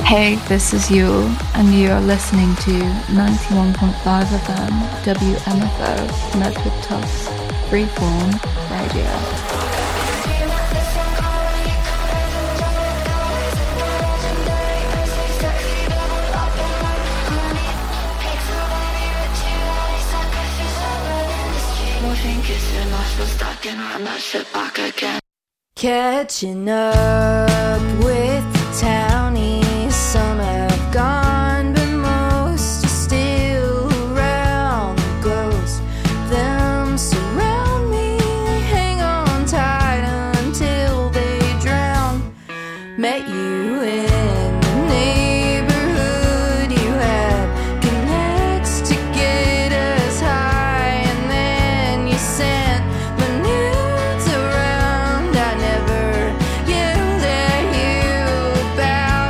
Hey, this is Yule, and you are listening to 91.5 FM WMFO Medford Tufts Freeform Radio. Catching up with the townies, some have gone, but most are still around. The ghosts of them surround me, they hang on tight until they drown. Met you in the neighborhood, you had connects to get us high, and then you sent my nudes around. I never yelled at you about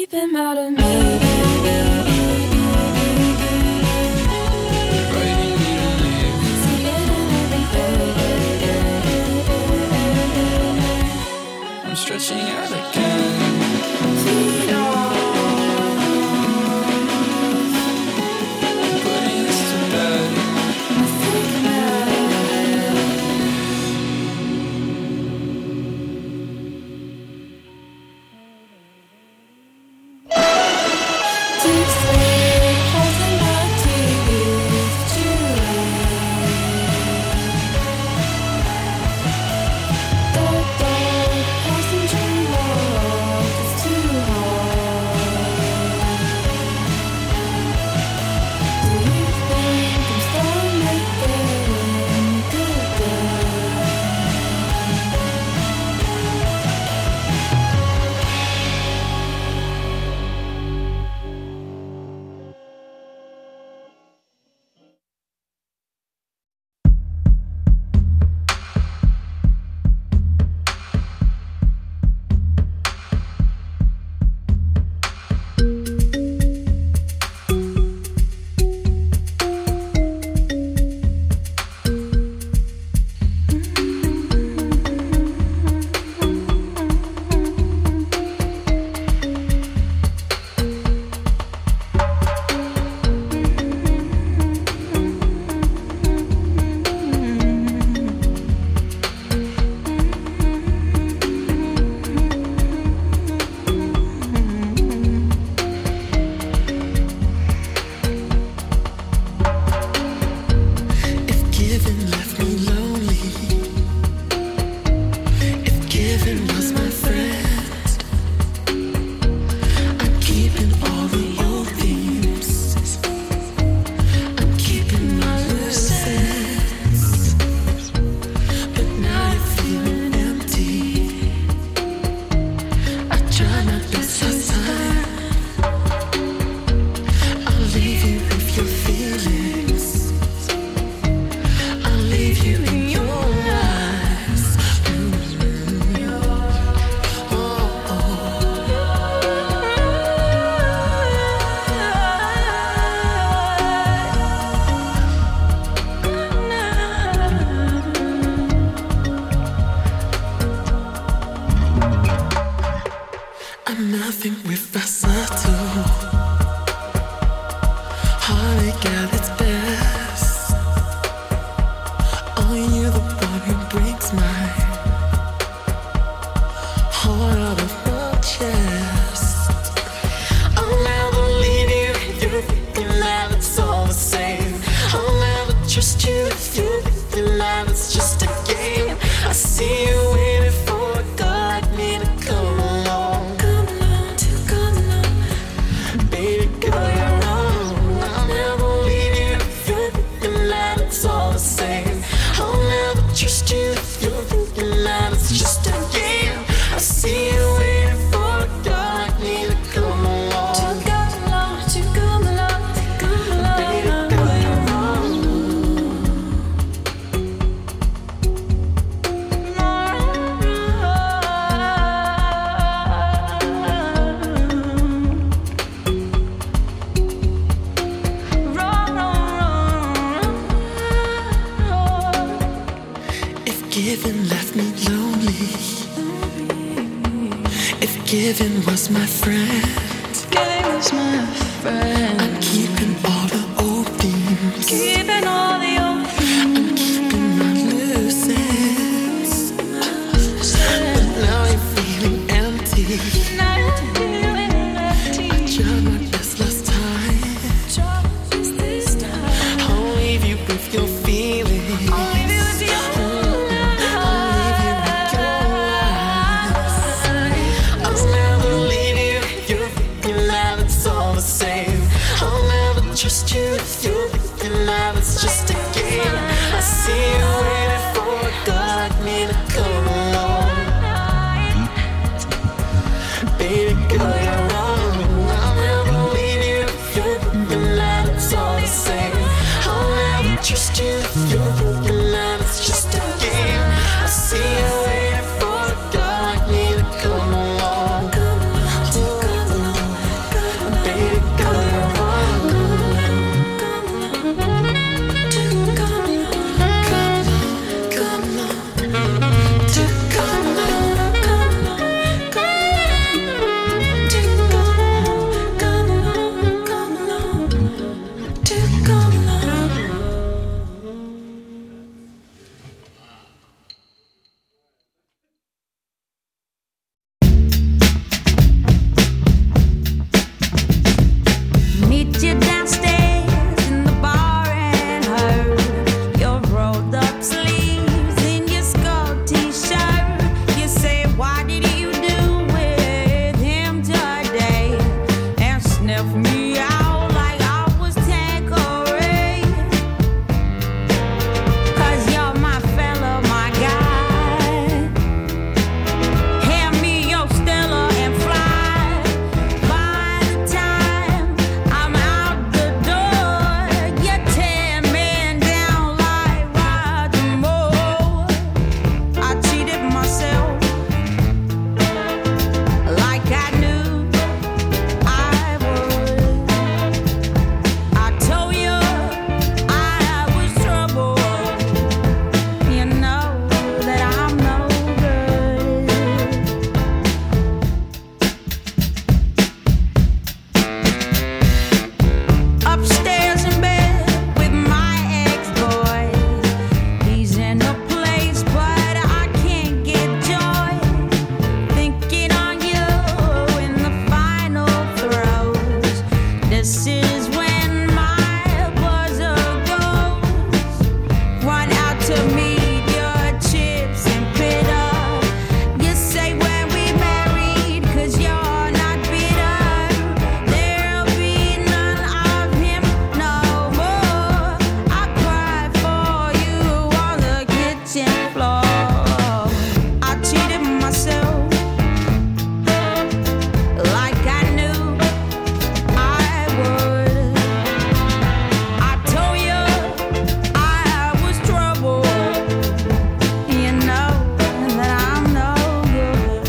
keep him out of me. Stretching out again. Putting this to bed. Deep sleep, holding my teeth to giving left me lonely. If giving was my friend, Giving was my friend. I'm keeping all the old themes. Keeping all the old I'm keeping my loose ends. But now I'm feeling empty. Now you're feeling empty. I tried my best last time. This time. I'll leave you with your feelings. I'll leave you with your trust you if you're thinking now it's just a game. I see you waiting for a girl like me to come along. Baby girl, you're wrong. I'll never leave you if you're thinking that it's all the same. I'll never trust you if you're thinking that it's just a game. I see you waiting for a girl like me to come along. left me out like I was Tanqueray. 'Cause you're my fella, my guy. Hand me your Stella and fly. By the time I'm out the door, you're 10 men down like Roger Moore. I cheated myself like I knew I would. I told you I was trouble. You know that I'm no good. Upstairs in bed with my ex-boy. He's in a place, but I can't get joy. Thinking on you in the final throes. This is when my buzzer goes. Run out to meet your chips and bitter. You say when we married, 'cause you're not bitter. There'll be none of him no more. I cried for you on the kitchen floor. I cheated myself like I knew I would. I told you I was trouble. You know that I'm no good.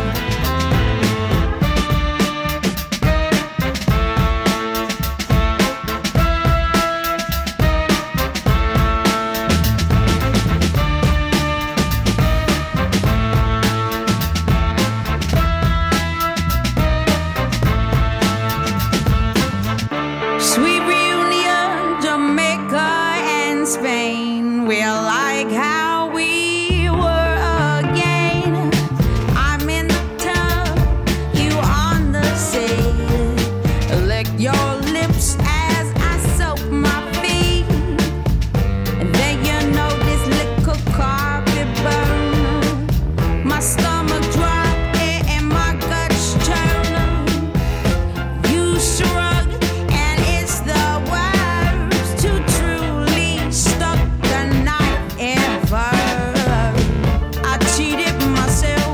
Sweet reunion, Jamaica and Spain. We're like how we were again. I'm in the tub, you on the sea. Lick your lips as I soap my feet. And then you know this little carpet burn. My stomach drop and my guts churn. You shrug, and it's the worst to truly stuck the knife ever. I cheated myself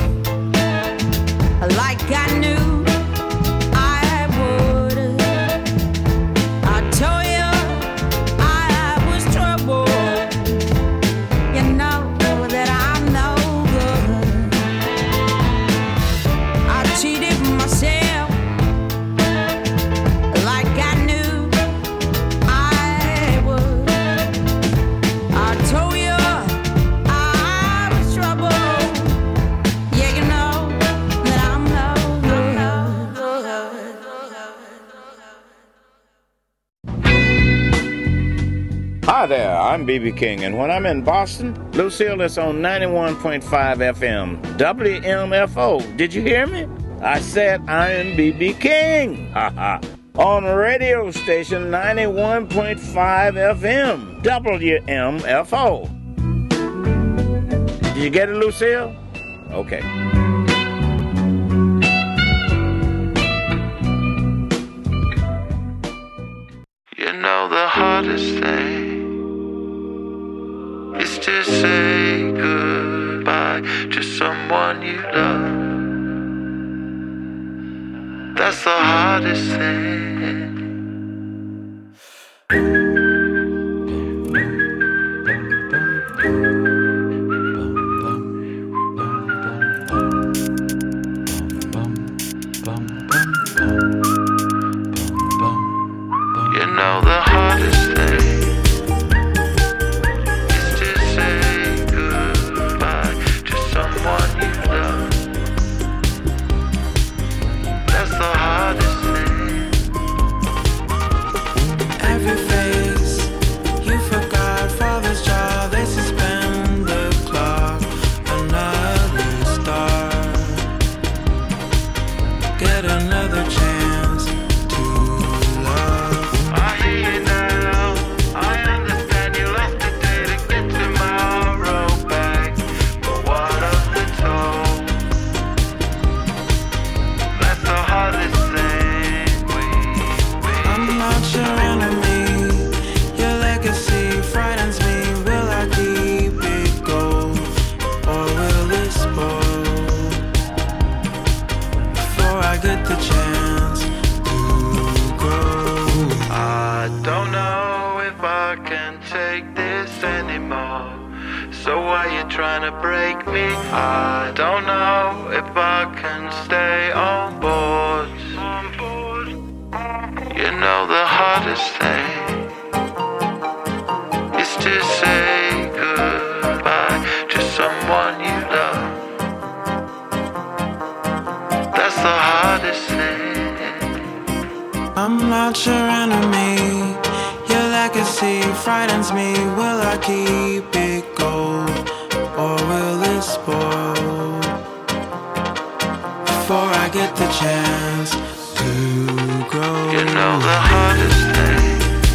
like I knew I would. I told you I was trouble. You know that I'm no good. I cheated myself like I knew I would. I told you I was trouble. Yeah, you know that I'm no good. Hi there, I'm B.B. King, and when I'm in Boston, Lucille is on 91.5 FM, WMFO. Did you hear me? I said I am B.B. King. Ha ha. On radio station 91.5 FM, WMFO. Did you get it, Lucille? Okay. You know the hardest thing is to say goodbye to someone you love. That's the hardest thing. You know the hardest thing is to say goodbye to someone you love. That's the hardest thing. Every face you forgot, Father's child, they suspend the clock. Another star, get another chance to love. I hear you not your enemy. Your legacy frightens me. Will I keep it gold or will it spoil before I get the chance to grow? I don't know if I can take this anymore. So why you trying to break me? I don't know if I can stay on board. You know the hardest thing is to say goodbye to someone you love. That's the hardest thing. I'm not your enemy. Your legacy frightens me. Will I keep it gold or will it spoil before I get the chance to grow? You know the hardest thing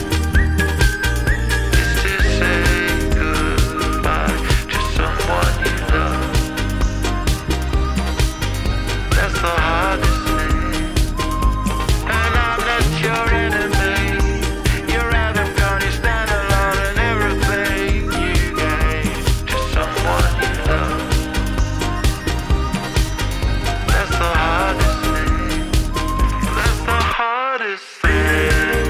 is to say goodbye to someone you love. That's the hardest thing. And I'm not your enemy. You're out of gun, you stand alone and everything you gave to someone you love. That's the hardest thing. That's the hardest thing.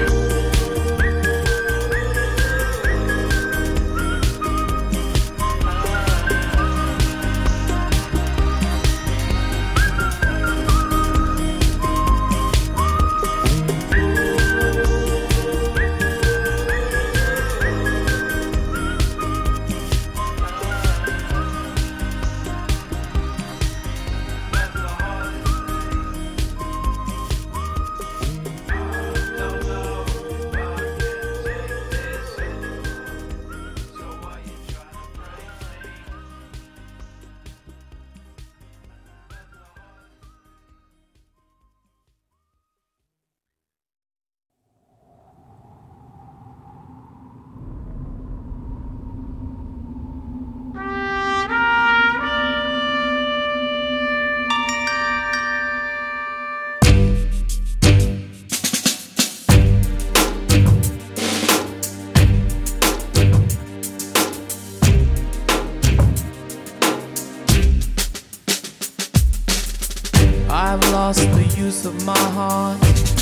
I've lost the use of my heart,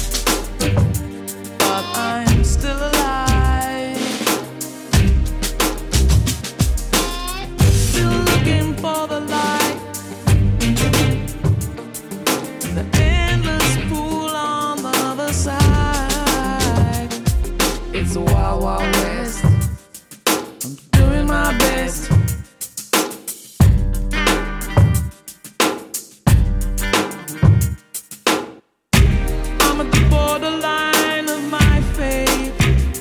but I'm still alive. Still looking for the light, the endless pool on the other side. It's a wild, wild west. I'm doing my best. I'm at the borderline of my fate.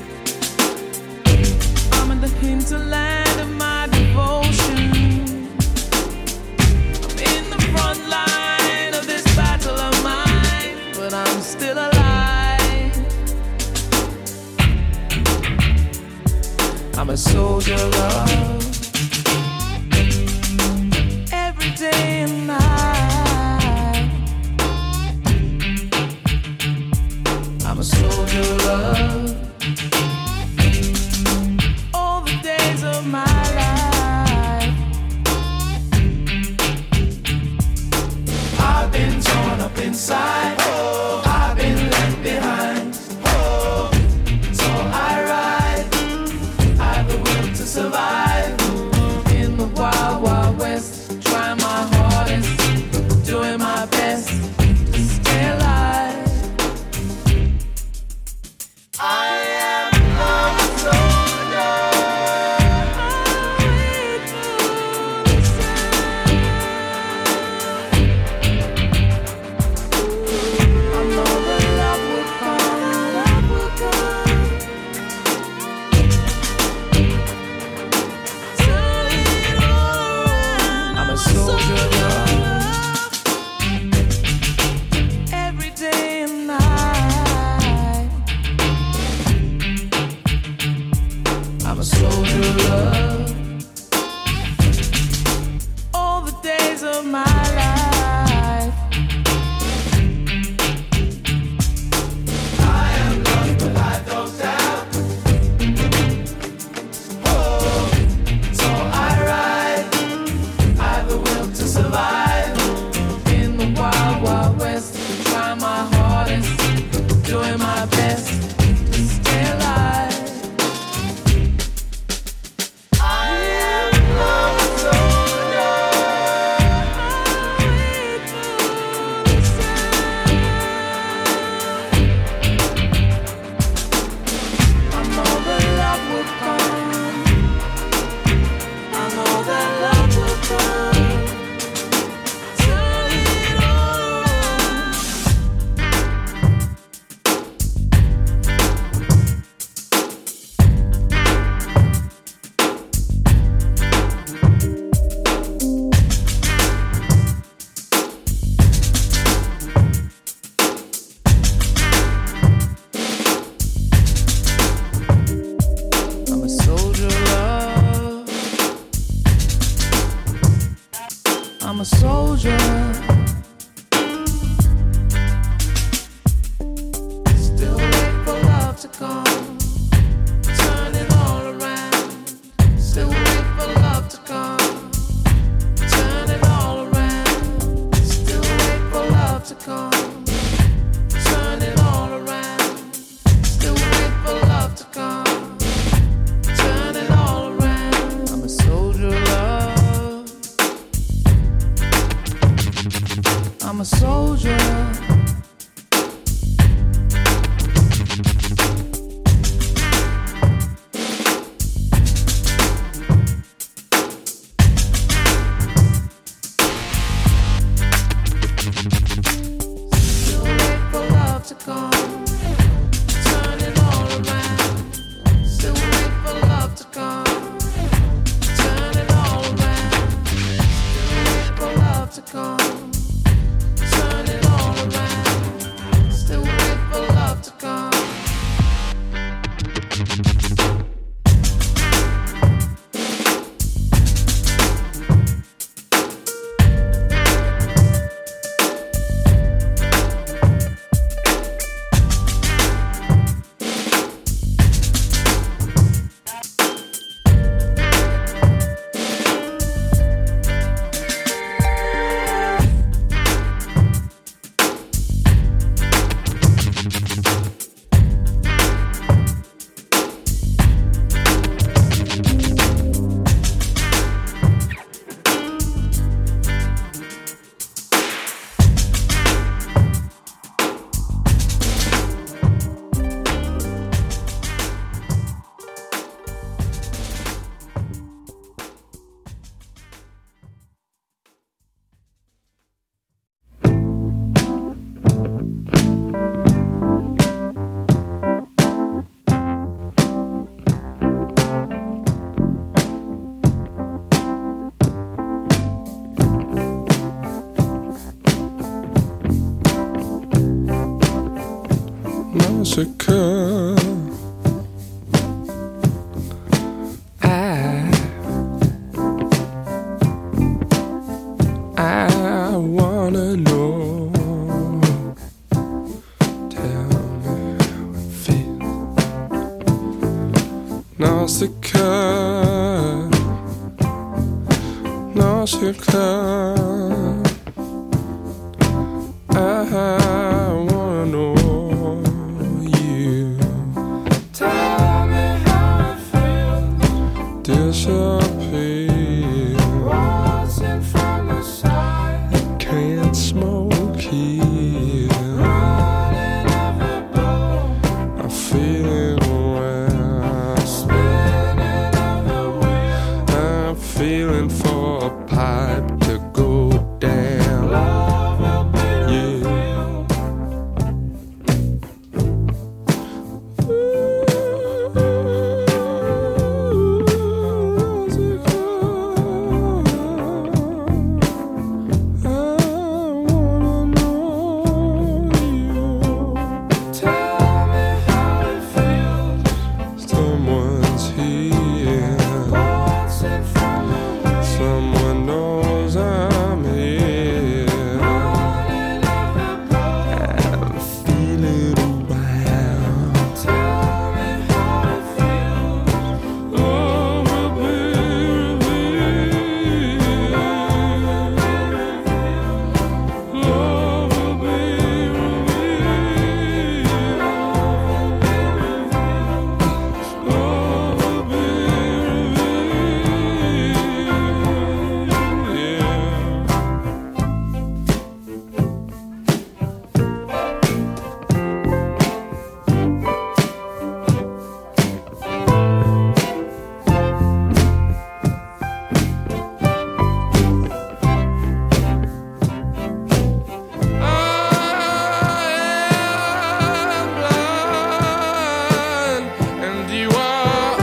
I'm in the hinterland of my devotion. I'm in the front line of this battle of mine, but I'm still alive. I'm a soldier of love, every day and night. I'm a soldier of love, all the days of my life. I've been torn up inside, I've been left behind. So I ride, I've the will to survive. In the wild, wild west, trying my hardest, doing my best to stay alive. Nausicaa. I wanna know. Tell me how it feels. Nausicaa, Nausicaa. I wanna know you. Tell me how it feels. Disappear. Watching from the side. Can't smoke here. Running every bone. I'm feeling well. Spinning every wheel. I'm feeling for a pipe to go down. Love will be revealed. Someone's here. Someone knows I'm here. I'm feeling around. Tell me how it feels. Love will be revealed. Love will be revealed. Love will be revealed. Yeah. And you are,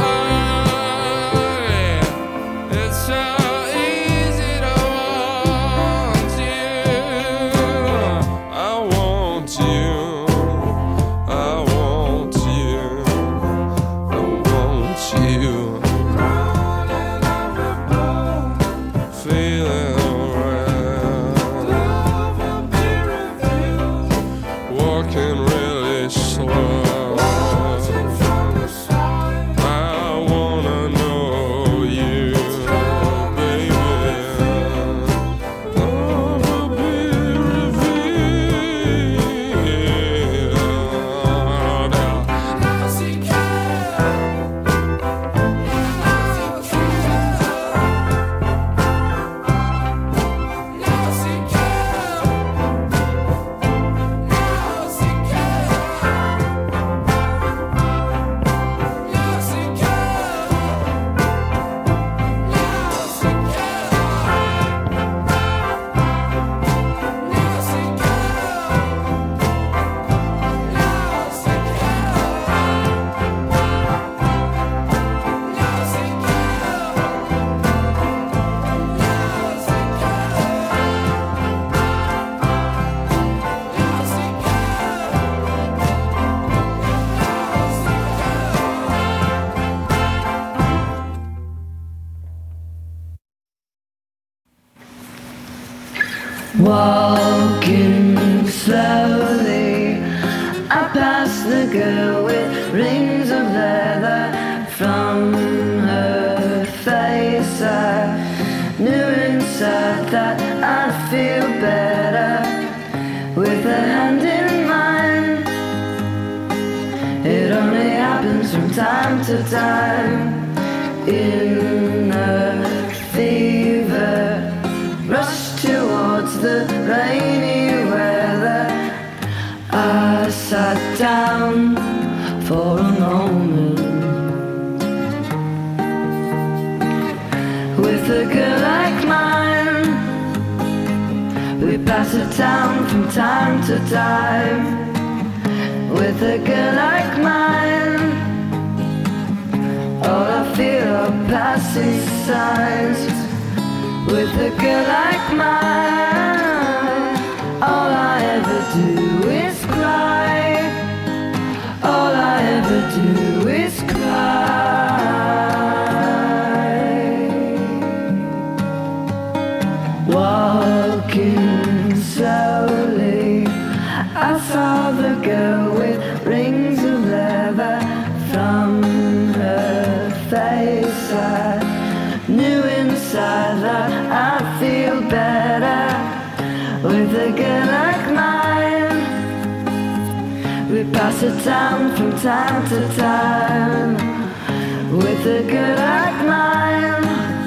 it's so easy to want you. I want you. I want you. I want you. Feeling around. Walking really slow. I wanna know you, baby. Love will be revealed. Walking slowly, I pass the girl with rings of leather. From her face I knew inside that I'd feel better with a hand in mine. It only happens from time to time. In a fever rush towards the rainy weather, I sat down for a moment with a girl like mine. We pass it down from time to time. With a girl like mine, all I feel are passing signs. With a girl like mine, all I ever do is cry. do is cry. Walking slowly, I saw the girl with rings of leather. From her face I knew inside that I'd feel better with a girl like mine. We pass it down from time to time with a girl like mine.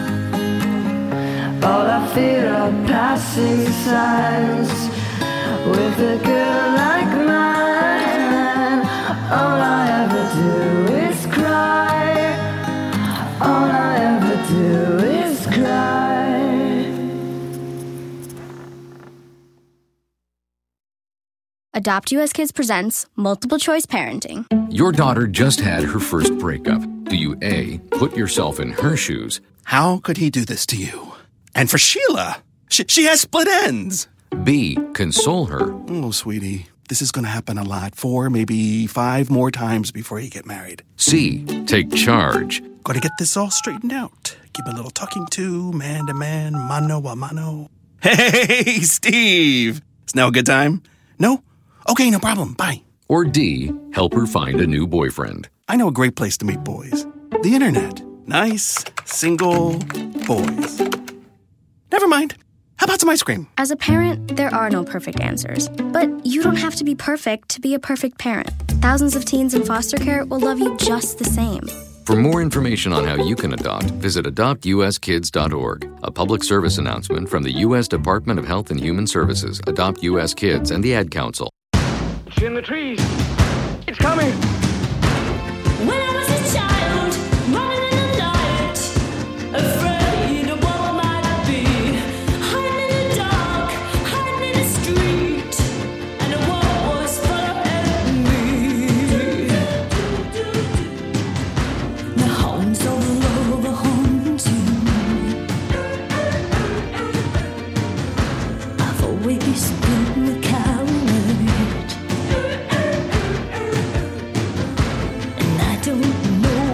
All I fear are passing signs with a girl like mine. All I ever do is cry. All I ever do is cry. Adopt US Kids presents Multiple Choice Parenting. Your daughter just had her first breakup. Do you A, put yourself in her shoes? How could he do this to you? And for Sheila, she has split ends. B, console her? Oh, sweetie, this is going to happen a lot. 4, maybe 5 more times before you get married. C, take charge? Got to get this all straightened out. Give a little talking to, man to man, mano a mano. Hey, Steve! Is now a good time? No? Okay, no problem. Bye. Or D, help her find a new boyfriend? I know a great place to meet boys. The internet. Nice, single boys. Never mind. How about some ice cream? As a parent, there are no perfect answers. But you don't have to be perfect to be a perfect parent. Thousands of teens in foster care will love you just the same. For more information on how you can adopt, visit adoptuskids.org. A public service announcement from the U.S. Department of Health and Human Services, Adopt U.S. Kids, and the Ad Council. It's in the trees. It's coming. When I was a child, running in the night, afraid of what I might be, hiding in the dark, hiding in the street, and the world was full of enemy. The hounds of love are haunting. I've always been the coward. Don't know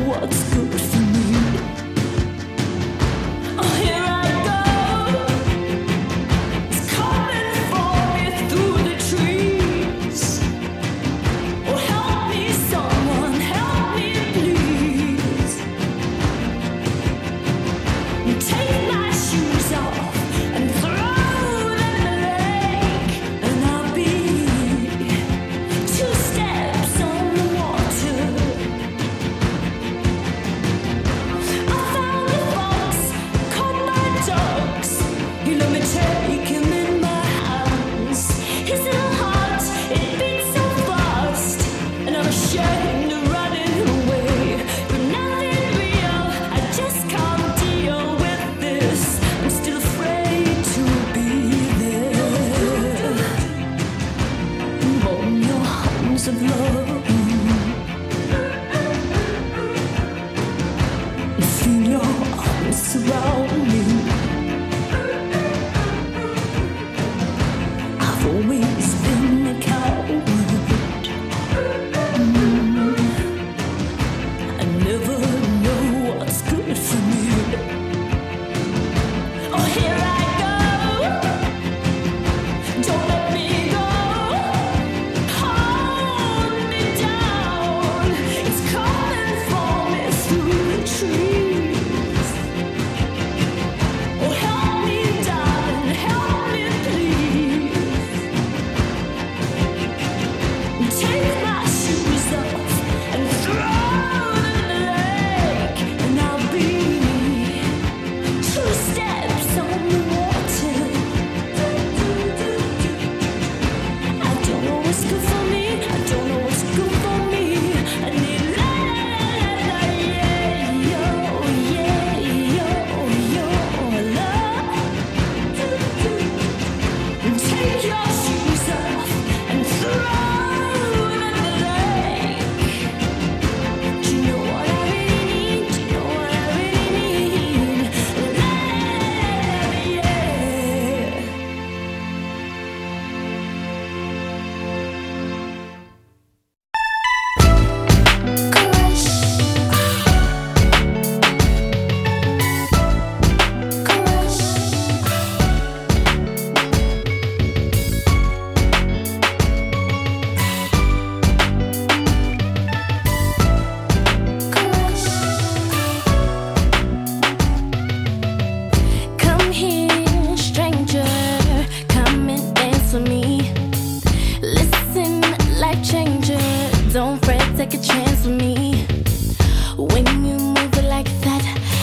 Don't fret, take a chance with me. When you move it like that,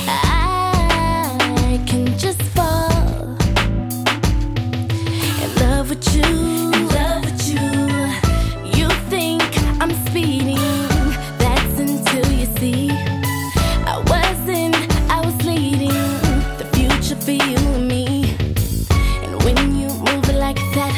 I can just fall in love with you. In love with you. You think I'm speeding, that's until you see I wasn't, I was leading the future for you and me. And when you move it like that,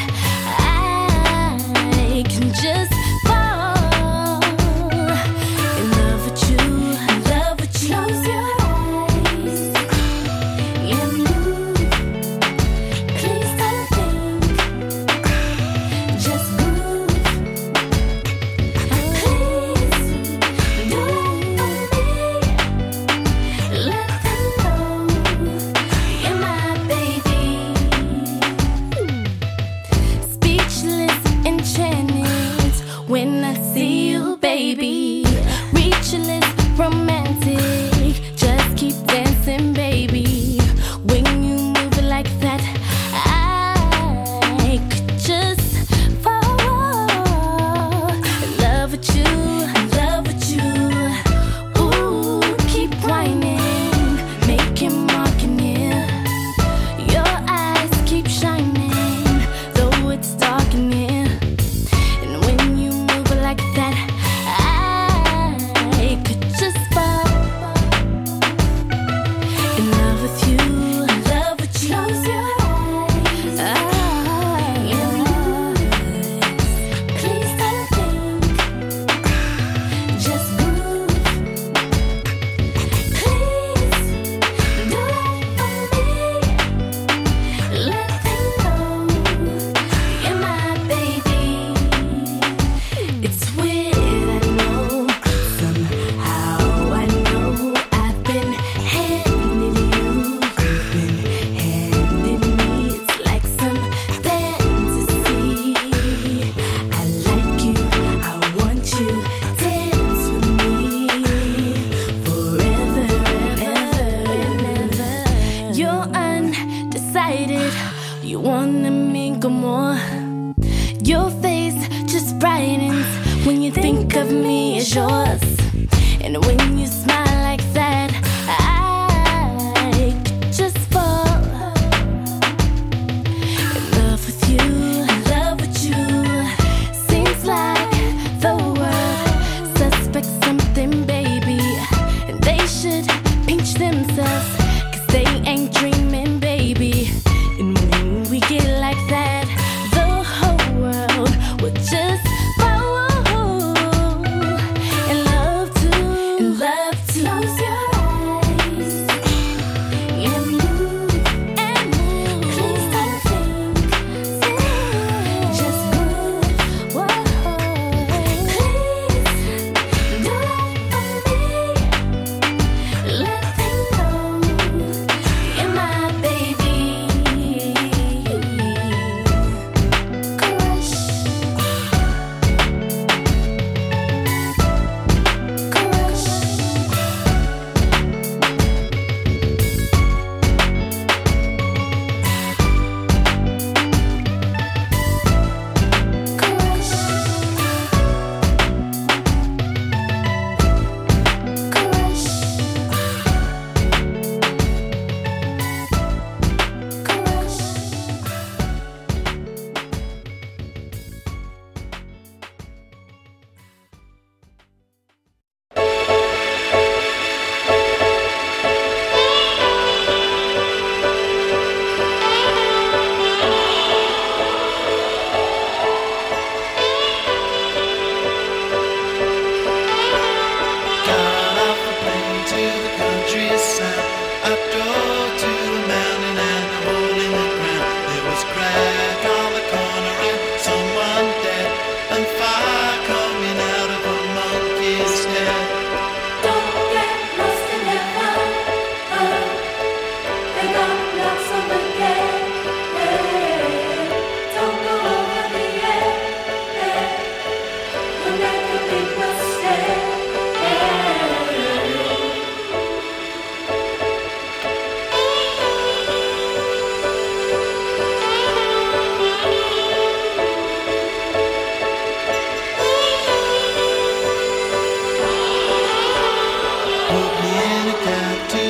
I can just fall in love with you. In love with you. Close your eyes and move. Please don't think, just move. Please do it for me. Let them know you're my baby. Speechless enchantment when I see you, baby. Reachless romantic, just keep dancing, baby. When you move it like that, I could just fall in love with you. In love with you. Ooh, keep whining, making marking near. Your eyes keep shining, though it's dark in here. And when you move it like that, I could just fall in love with you. In love with you. Close your eyes. Please don't think, just move. Please do it for me. Let them know you're my baby. It's weird, I know. Somehow I know I've been handing you, you've been handing me. It's like some fantasy. I like you, I want you, dance with me forever and ever. You're undecided, you wanna mingle more. Your face just brightens when you think of me as yours. And when you smile like that, I could just fall in love with you. In love with you. Seems like the world suspects something, baby, and they should pinch themselves, 'cause they ain't dreaming, baby. And when we get like that, the whole world will just fall in love too. In love too. Close your eyes and move. Please don't think, just move. Whoa. Please do it for me. Let them know you're my baby. Crush. Crush. Got off the plane to the countryside. I drove to the mountain and a hole in the ground. There was crack on the corner and someone dead, and fire coming out of a monkey's head. Don't get lost in heaven. They got lots of the gate. Don't go over the edge. You'll make a big mistake.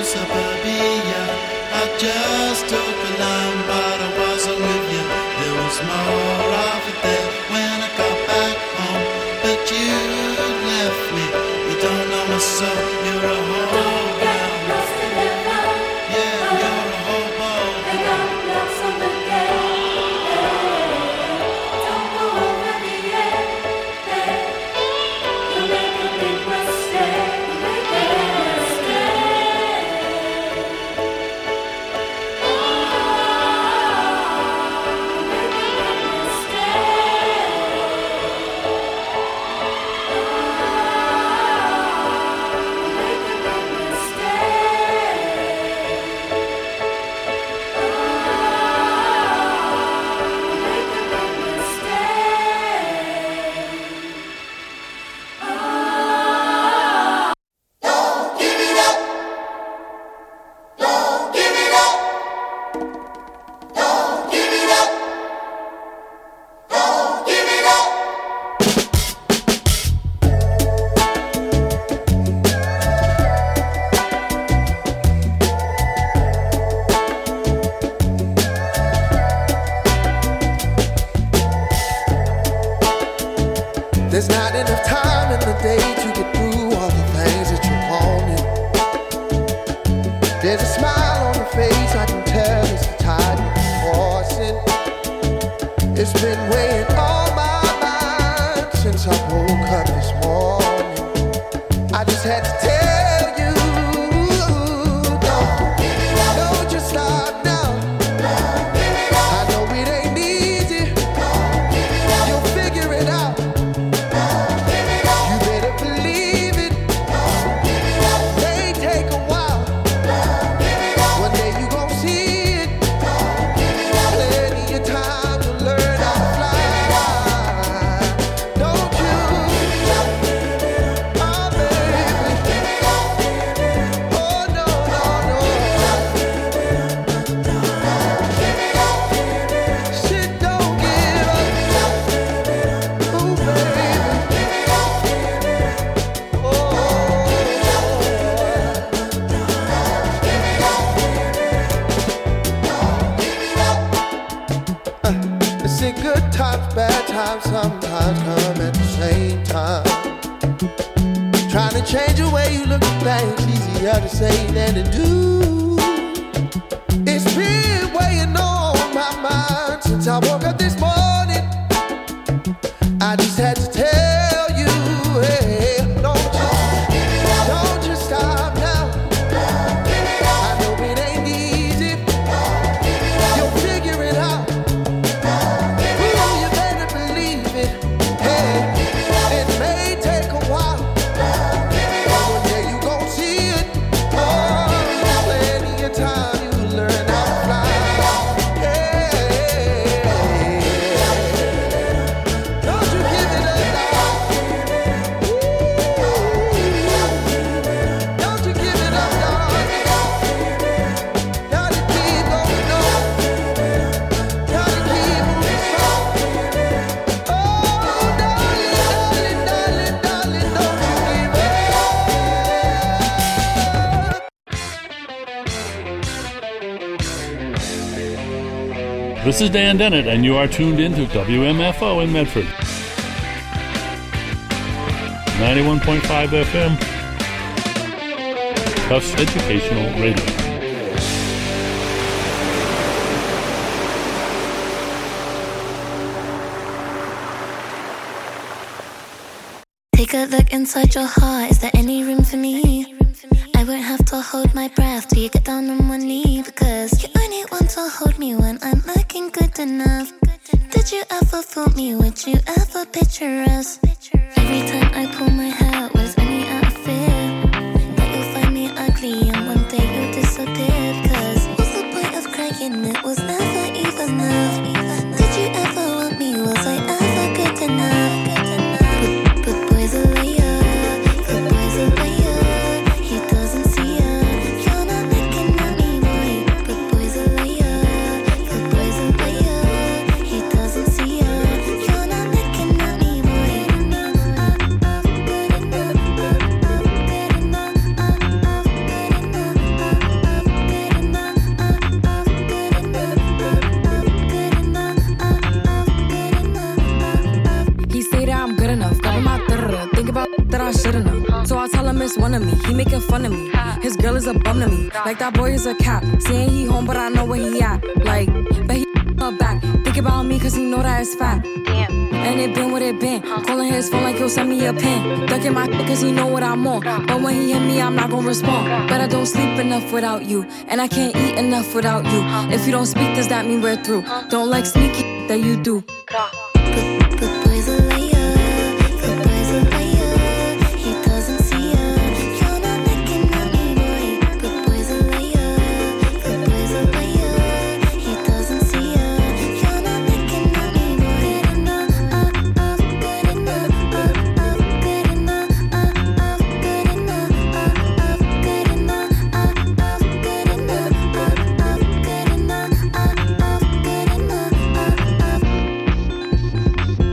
suburbia. I just took a line, but I wasn't with you. There was more of it there when I got back home. But you left me, you don't know my soul. You're a hobo. Don't get lost in the road. Yeah, you're a hobo. They got lost on the gate. Don't go over the edge. You'll make a big mistake. Make a big mistake. There's not enough time in the day to get through all the things that you wanted. There's a smile on the face, I can tell it's the tide forcing. It's been weighing on my mind since I woke up this morning. I just had to tell you, don't you stop now. I know it ain't easy, you'll figure it out. Sometimes come at the same time. Trying to change the way you look at things, easier to say than to do. It's been weighing on my mind since I woke up this morning. I just had to tell you, hey, don't you stop now. I know it ain't easy, you'll figure it out. This is Dan Dennett, and you are tuned in to WMFO in Medford. 91.5 FM. Tufts Educational Radio. Take a look inside your heart. Is there any room for me? I won't have to hold my breath till you get down on one knee, because you only want to hold me when I'm looking good enough. Did you ever fool me? Would you ever picture us? Every time I pull my hair out was only out of fear that you'll find me ugly and one day you'll disappear. Because what's the point of crying? It was never even enough. Did you ever want me? Was I ever good enough? But boys are liar, but boys are liar. He doesn't see her. You're not looking at me, boy. But boys are liar, but boys are liar. He doesn't see her. You're not looking at me, boy. gotta think about that I should've known. So I tell him it's one of me. He making fun of me. His girl is a bum to me. Like that boy is a cap. Saying he home, but I know where he at. Like, but he her back. Think about me cause he know that it's fat. Damn. And it been what it been. Calling his phone like he'll send me a pin. Ducking my cause he know what I'm on. But when he hit me, I'm not gonna respond. But I don't sleep enough without you. And I can't eat enough without you. If you don't speak, does that mean we're through? Don't like sneaky that you do. Good boy's a liar. Good boy's a liar. He doesn't see ya. You're not looking at me, boy. Good boy's a liar. Good boy's a liar. He doesn't see ya. You're not looking at me, boy. Good enough, good enough, good enough, good enough, good enough, good enough, good enough, good enough.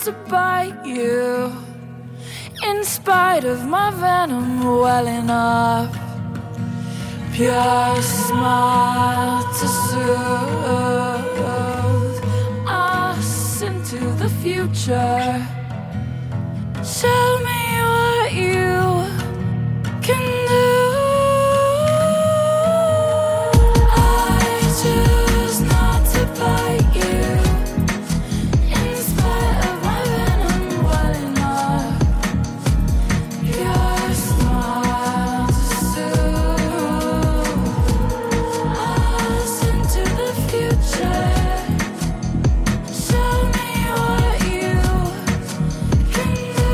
to bite you, in spite of my venom welling up. Pure smile to soothe us into the future. Tell me what you can do. I choose not to bite you, in spite of my venom welling up. Your smile to soothe us into the future. Show me what you can do.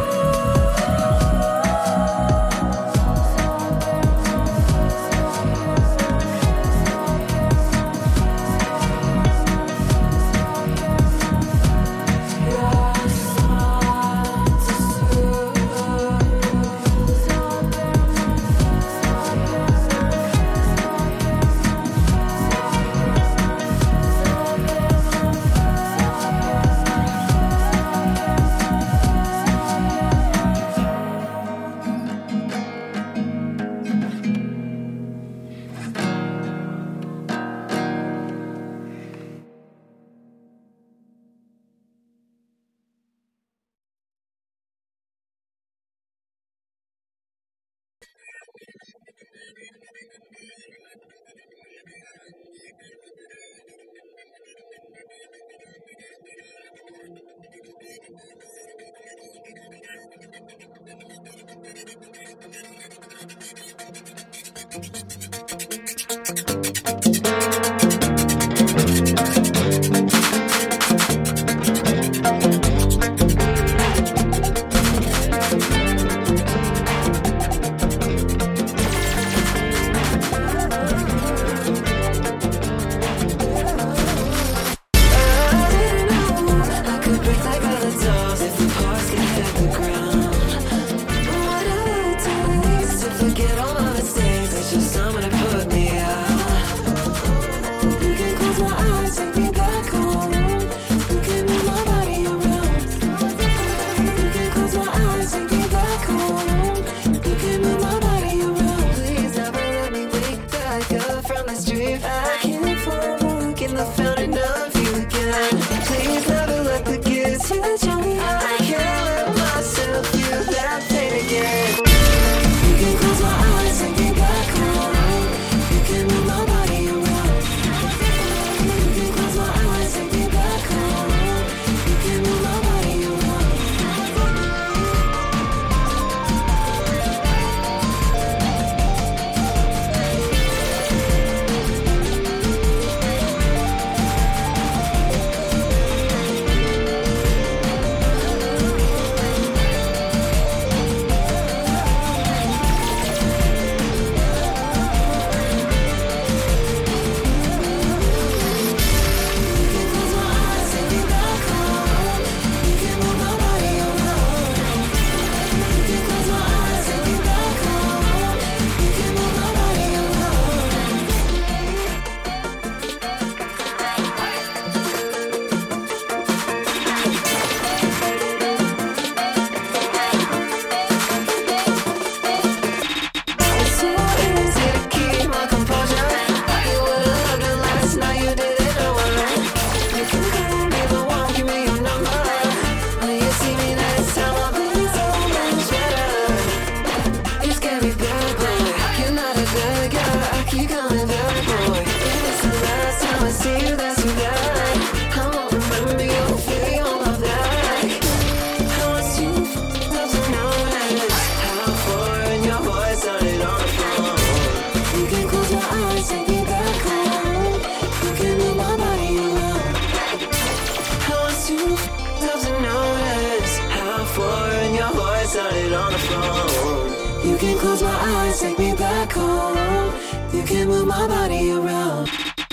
started on the phone. You can close my eyes, take me back home. You can move my body around.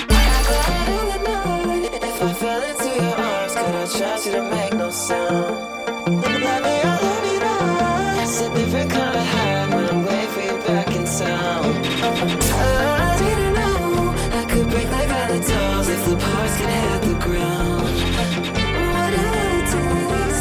If I fell into your arms, could I trust you to make no sound? Let me out. It's a different kind of high when I'm waiting for you back in town. I didn't know I could break like other doors if the parts could hit the ground. What it takes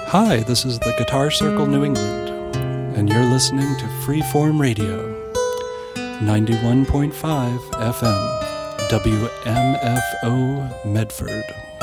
Hi, this is the Guitar Circle New England, and you're listening to Freeform Radio, 91.5 FM, WMFO Medford.